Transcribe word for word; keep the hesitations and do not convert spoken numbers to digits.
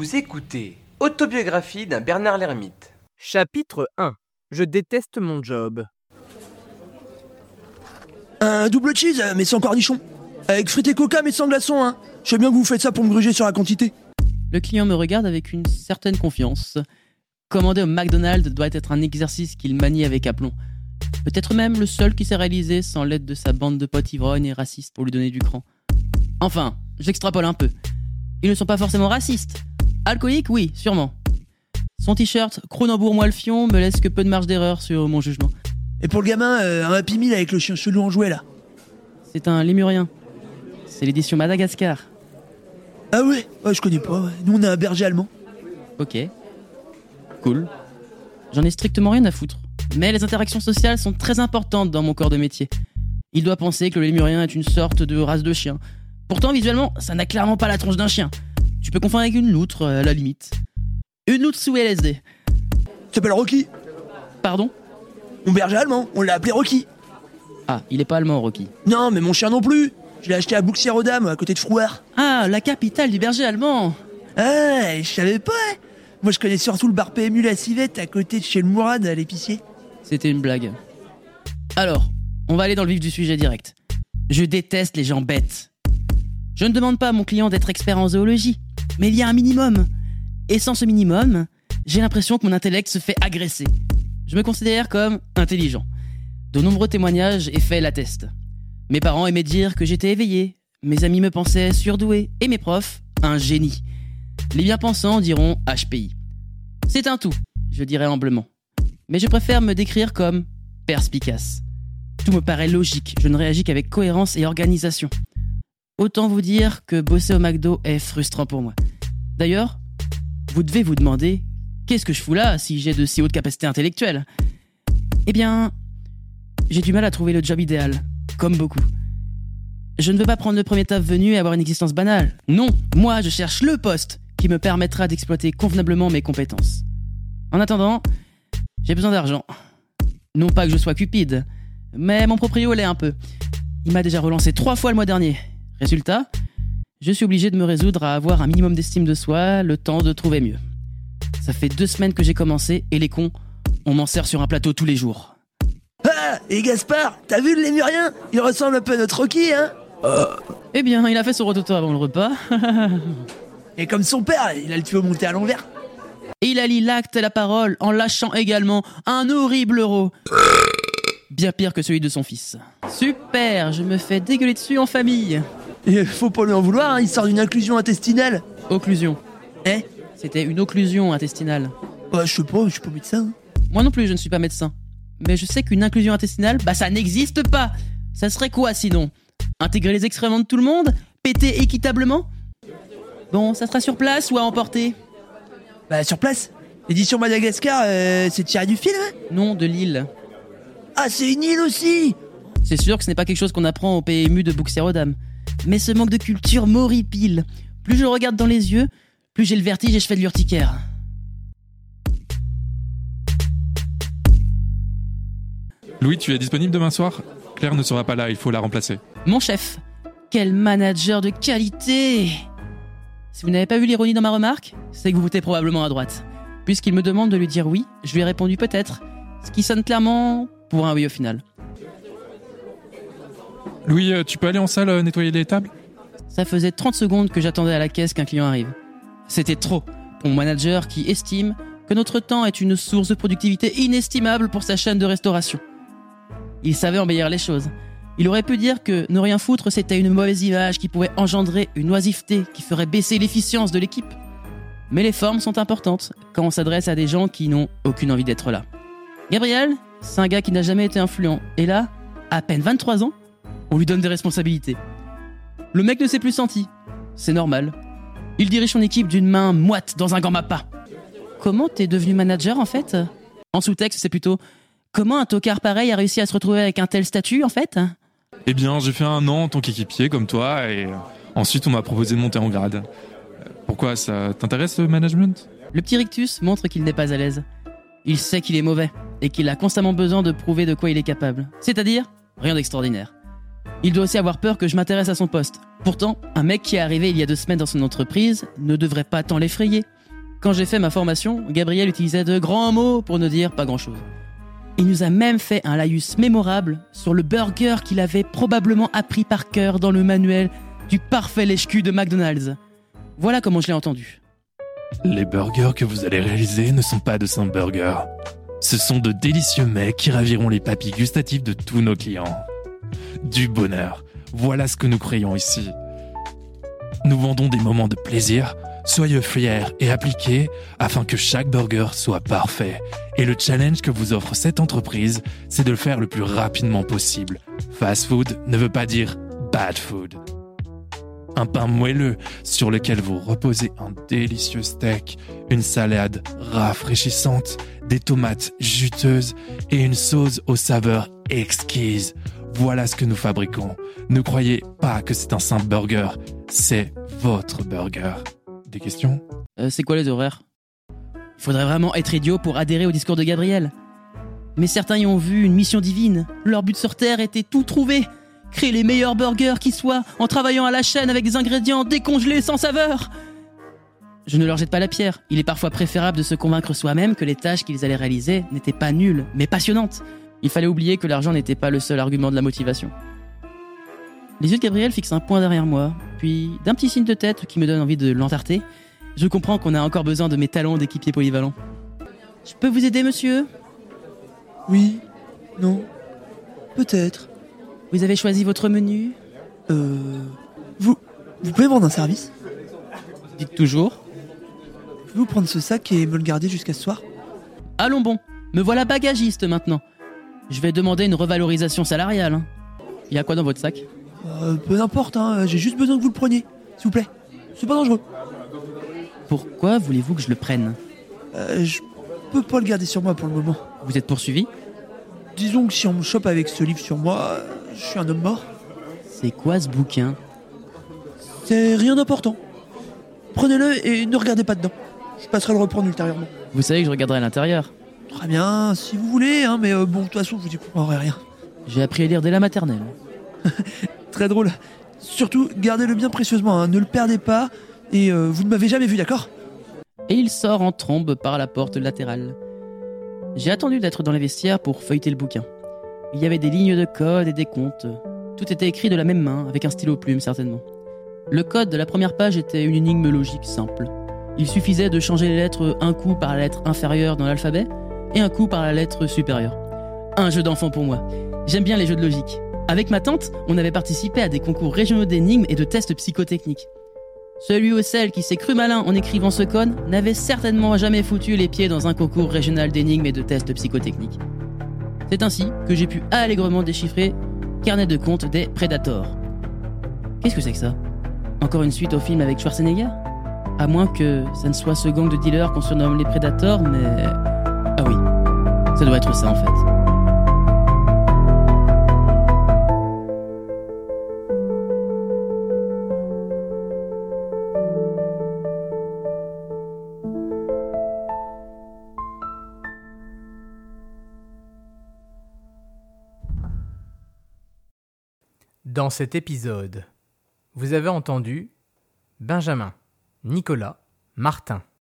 Vous écoutez Autobiographie d'un Bernard l'Ermite. Chapitre un. Je déteste mon job. Un double cheese, mais sans cornichon. Avec frites et coca, mais sans glaçons, hein. Je sais bien que vous faites ça pour me gruger sur la quantité. Le client me regarde avec une certaine confiance. Commander au McDonald's doit être un exercice qu'il manie avec aplomb. Peut-être même le seul qui s'est réalisé sans l'aide de sa bande de potes ivrognes et racistes pour lui donner du cran. Enfin, j'extrapole un peu. Ils ne sont pas forcément racistes. Alcooliques, oui, sûrement. Son t-shirt « Cronenbourg-moi le fion » me laisse que peu de marge d'erreur sur mon jugement. Et pour le gamin, euh, un Happy Meal avec le chien chelou en jouet, là. C'est un lémurien. C'est l'édition Madagascar. Ah ouais, ouais, je connais pas, ouais. Nous, on a un berger allemand. Ok. Cool. J'en ai strictement rien à foutre. Mais les interactions sociales sont très importantes dans mon corps de métier. Il doit penser que le lémurien est une sorte de race de chien. Pourtant, visuellement, ça n'a clairement pas la tronche d'un chien. Tu peux confondre avec une loutre, à la limite. Une loutre sous L S D. Il s'appelle Rocky. Pardon ? Mon berger allemand, on l'a appelé Rocky. Ah, il est pas allemand, Rocky. Non, mais mon chien non plus. Je l'ai acheté à Bouxières-aux-Dames, à côté de Frouard. Ah, la capitale du berger allemand. Ah, je savais pas. Moi, je connais surtout le bar P M U La Civette, à côté de chez le Mourad, à l'épicier. C'était une blague. Alors, on va aller dans le vif du sujet direct. Je déteste les gens bêtes. Je ne demande pas à mon client d'être expert en zoologie, mais il y a un minimum. Et sans ce minimum, j'ai l'impression que mon intellect se fait agresser. Je me considère comme intelligent. De nombreux témoignages et faits l'attestent. Mes parents aimaient dire que j'étais éveillé, mes amis me pensaient surdoué, et mes profs, un génie. Les bien-pensants diront H P I. C'est un tout, je dirais humblement. Mais je préfère me décrire comme perspicace. Tout me paraît logique, je ne réagis qu'avec cohérence et organisation. Autant vous dire que bosser au McDo est frustrant pour moi. D'ailleurs, vous devez vous demander qu'est-ce que je fous là si j'ai de si hautes capacités intellectuelles ? Eh bien, j'ai du mal à trouver le job idéal, comme beaucoup. Je ne veux pas prendre le premier taf venu et avoir une existence banale. Non, moi je cherche le poste qui me permettra d'exploiter convenablement mes compétences. En attendant, j'ai besoin d'argent. Non pas que je sois cupide, mais mon proprio l'est un peu. Il m'a déjà relancé trois fois le mois dernier. Résultat, je suis obligé de me résoudre à avoir un minimum d'estime de soi, le temps de trouver mieux. Ça fait deux semaines que j'ai commencé et les cons, on m'en sert sur un plateau tous les jours. Ah, et Gaspard, t'as vu le lémurien ? Il ressemble un peu à notre Rocky, hein ? euh... Eh bien, il a fait son rototo avant le repas. Et comme son père, il a le tuyau monté à l'envers. Et il allie l'acte et la parole en lâchant également un horrible euro. Bien pire que celui de son fils. Super, je me fais dégueuler dessus en famille. Et faut pas lui en vouloir, hein, il sort d'une inclusion intestinale. Occlusion. Hein ? C'était une occlusion intestinale. Bah, je sais pas, je suis pas médecin. Hein. Moi non plus, je ne suis pas médecin. Mais je sais qu'une inclusion intestinale, bah ça n'existe pas. Ça serait quoi sinon ? Intégrer les excréments de tout le monde ? Péter équitablement ? Bon, ça sera sur place ou à emporter ? Bah, sur place. L'édition Madagascar, euh, c'est tiré du film, hein ? Non, de l'île. Ah, c'est une île aussi ! C'est sûr que ce n'est pas quelque chose qu'on apprend au P M U de Bouxières-aux-Dames. Mais ce manque de culture m'horripile. Plus je le regarde dans les yeux, plus j'ai le vertige et je fais de l'urticaire. Louis, tu es disponible demain soir ? Claire ne sera pas là, il faut la remplacer. Mon chef, quel manager de qualité ! Si vous n'avez pas vu l'ironie dans ma remarque, c'est que vous votez probablement à droite. Puisqu'il me demande de lui dire oui, je lui ai répondu peut-être, ce qui sonne clairement pour un oui au final. Louis, tu peux aller en salle nettoyer les tables ? Ça faisait trente secondes que j'attendais à la caisse qu'un client arrive. C'était trop pour mon manager qui estime que notre temps est une source de productivité inestimable pour sa chaîne de restauration. Il savait embellir les choses. Il aurait pu dire que ne rien foutre, c'était une mauvaise image qui pouvait engendrer une oisiveté qui ferait baisser l'efficience de l'équipe. Mais les formes sont importantes quand on s'adresse à des gens qui n'ont aucune envie d'être là. Gabriel, c'est un gars qui n'a jamais été influent. Et là, à peine vingt-trois ans, on lui donne des responsabilités. Le mec ne s'est plus senti. C'est normal. Il dirige son équipe d'une main moite dans un gant mappa. Comment t'es devenu manager en fait ? En sous-texte, c'est plutôt comment un tocard pareil a réussi à se retrouver avec un tel statut en fait ? Eh bien, j'ai fait un an en tant qu'équipier comme toi et ensuite on m'a proposé de monter en grade. Pourquoi, ça t'intéresse le management ? Le petit rictus montre qu'il n'est pas à l'aise. Il sait qu'il est mauvais et qu'il a constamment besoin de prouver de quoi il est capable. C'est-à-dire, rien d'extraordinaire. Il doit aussi avoir peur que je m'intéresse à son poste. Pourtant, un mec qui est arrivé il y a deux semaines dans son entreprise ne devrait pas tant l'effrayer. Quand j'ai fait ma formation, Gabriel utilisait de grands mots pour ne dire pas grand-chose. Il nous a même fait un laïus mémorable sur le burger qu'il avait probablement appris par cœur dans le manuel du parfait lèche-cul de McDonald's. Voilà comment je l'ai entendu. Les burgers que vous allez réaliser ne sont pas de simples burgers. Ce sont de délicieux mets qui raviront les papilles gustatives de tous nos clients. Du bonheur, voilà ce que nous créons ici. Nous vendons des moments de plaisir, soyez fiers et appliqués afin que chaque burger soit parfait. Et le challenge que vous offre cette entreprise, c'est de le faire le plus rapidement possible. Fast food ne veut pas dire bad food. Un pain moelleux sur lequel vous reposez un délicieux steak, une salade rafraîchissante, des tomates juteuses et une sauce aux saveurs exquises. Voilà ce que nous fabriquons. Ne croyez pas que c'est un simple burger, c'est votre burger. Des questions ? Euh, c'est quoi les horaires ? Il faudrait vraiment être idiot pour adhérer au discours de Gabriel. Mais certains y ont vu une mission divine. Leur but sur Terre était tout trouver. Créer les meilleurs burgers qui soient, en travaillant à la chaîne avec des ingrédients décongelés sans saveur. Je ne leur jette pas la pierre. Il est parfois préférable de se convaincre soi-même que les tâches qu'ils allaient réaliser n'étaient pas nulles, mais passionnantes. Il fallait oublier que l'argent n'était pas le seul argument de la motivation. Les yeux de Gabriel fixent un point derrière moi, puis d'un petit signe de tête qui me donne envie de l'entarter, je comprends qu'on a encore besoin de mes talents d'équipier polyvalent. Je peux vous aider, monsieur ? Oui, non, peut-être. Vous avez choisi votre menu ? Euh... Vous... Vous pouvez me rendre un service ? Dites toujours. Pouvez-vous prendre ce sac et me le garder jusqu'à ce soir ? Allons bon, me voilà bagagiste maintenant. Je vais demander une revalorisation salariale. Hein. Il y a quoi dans votre sac ? euh, Peu importe, hein, j'ai juste besoin que vous le preniez, s'il vous plaît. C'est pas dangereux. Pourquoi voulez-vous que je le prenne ? Euh, je peux pas le garder sur moi pour le moment. Vous êtes poursuivi ? Disons que si on me chope avec ce livre sur moi, je suis un homme mort. C'est quoi ce bouquin ? C'est rien d'important. Prenez-le et ne regardez pas dedans. Je passerai le reprendre ultérieurement. Vous savez que je regarderai à l'intérieur. Très bien, si vous voulez, hein, mais euh, bon, de toute façon, je vous y comprendrai rien. J'ai appris à lire dès la maternelle. Très drôle. Surtout, gardez-le bien précieusement, hein, ne le perdez pas, et euh, vous ne m'avez jamais vu, d'accord ? Et il sort en trombe par la porte latérale. J'ai attendu d'être dans les vestiaires pour feuilleter le bouquin. Il y avait des lignes de code et des comptes. Tout était écrit de la même main, avec un stylo plume certainement. Le code de la première page était une énigme logique simple. Il suffisait de changer les lettres un coup par la lettre inférieure dans l'alphabet et un coup par la lettre supérieure. Un jeu d'enfant pour moi. J'aime bien les jeux de logique. Avec ma tante, on avait participé à des concours régionaux d'énigmes et de tests psychotechniques. Celui ou celle qui s'est cru malin en écrivant ce code n'avait certainement jamais foutu les pieds dans un concours régional d'énigmes et de tests psychotechniques. C'est ainsi que j'ai pu allègrement déchiffrer Carnet de compte des Predators. Qu'est-ce que c'est que ça ? Encore une suite au film avec Schwarzenegger ? À moins que ça ne soit ce gang de dealers qu'on surnomme les Predators, mais... Ah oui, ça doit être ça en fait. Dans cet épisode, vous avez entendu Benjamin, Nicolas, Martin,